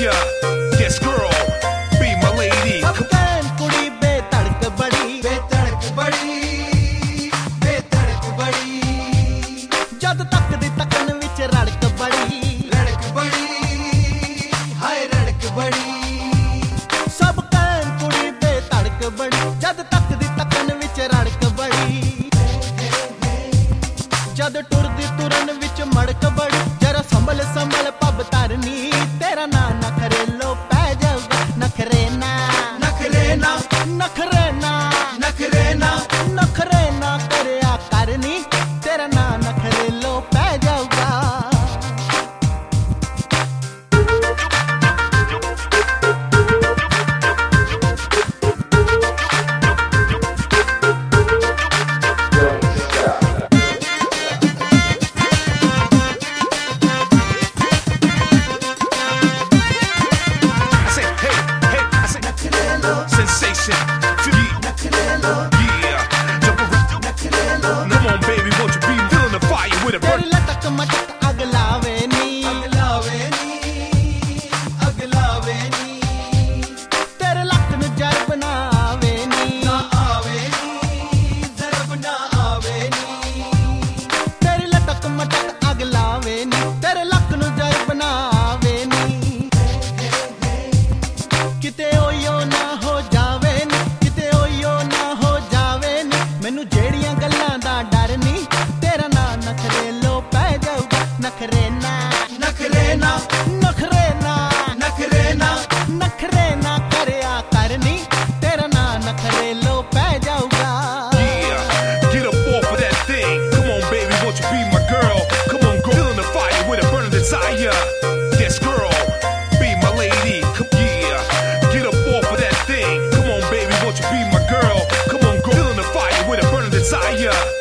desire. Yes, girl, be my lady. Afghan ਕੁੜੀ ਬੇਧੜਕ ਬੜੀ ਜਦ ਤੱਕਦੀ ਤੱਕਣ ਵਿੱਚ ਰੜਕ ਬੜੀ ਸਭ ਕਹਿਣ ਕੁੜੀ ਬੇਧੜਕ ਬੜੀ ਜਦ ਤੱਕਦੀ ਤੱਕਣ ਵਿੱਚ ਰੜਕ ਬੜੀ ਜਦ ਟੁਰਦੀ ਤੁਰਨ ਵਿੱਚ ਮੜਕ ਬੜੀ ਜਰਾ ਸੰਭਲ ਸੰਭਲ ਪੱਬ ਧਰਨੀ ਤੇਰਾ ਨਾਂ ਨਖਰੇਲੋ ਪੈ ਜਾਊਗਾ ਨਖਰੇ ਨਾ ਕਰਿਆ ਕਰਨੀ ਤੇਰਾ ਨਾਂ ਨਖਰੇਲੋ ਪੈ ਜਾਊਗਾ Sensation, yeah, jump around. Come on, baby, won't you be feeling the fire with a ਤੇਰੀ burn? ਲਟਕ ਮਟਕ ਅਗ ਲਾਵੇ ਨੀ ਤੇਰੇ ਲੱਕ ਨੂੰ ਜਰ ਬਣਾਵੇ ਨੀ ਤੇਰੀ ਲਟਕ ਮਟਕ ਅਗ ਲਾਵੇ ਨੀ ਤੇਰੇ ਲੱਕ ਨੂੰ ਜਰ ਬਣਾਵੇ ਨੀ ਕਿਤੇ ਓਯੋ ਨਾ ਹੋ ਜਾਵੇ ਨੀ ਕਿਤੇ ਓਯੋ ਨਾ ਹੋ ਜਾਵੇ ਨੀ ਮੈਨੂੰ ਜਿਹੜੀਆਂ ਗੱਲਾਂ ਦਾ ਡਰ ਨੀ ਤੇਰਾ ਨਾਂ ਨਖਰੇਲੋ ਪੈ ਜਾਊਗਾ ਨਖਰੇ ਨਾ ਕਰਿਆ ਕਰਨੀ ਤੇਰਾ ਨਾਂ ਨਖਰੇਲੋ ਪੈ ਜਾਊਗਾ Yeah, get up off of that thing. Come on, baby, won't you be my girl? Come on, girl, feeling the fire with a burning desire. Yes, girl, be my lady. Come, yeah, get up off of that thing. Come on, baby, won't you be my girl? Come on, girl, feeling the fire with a burning desire.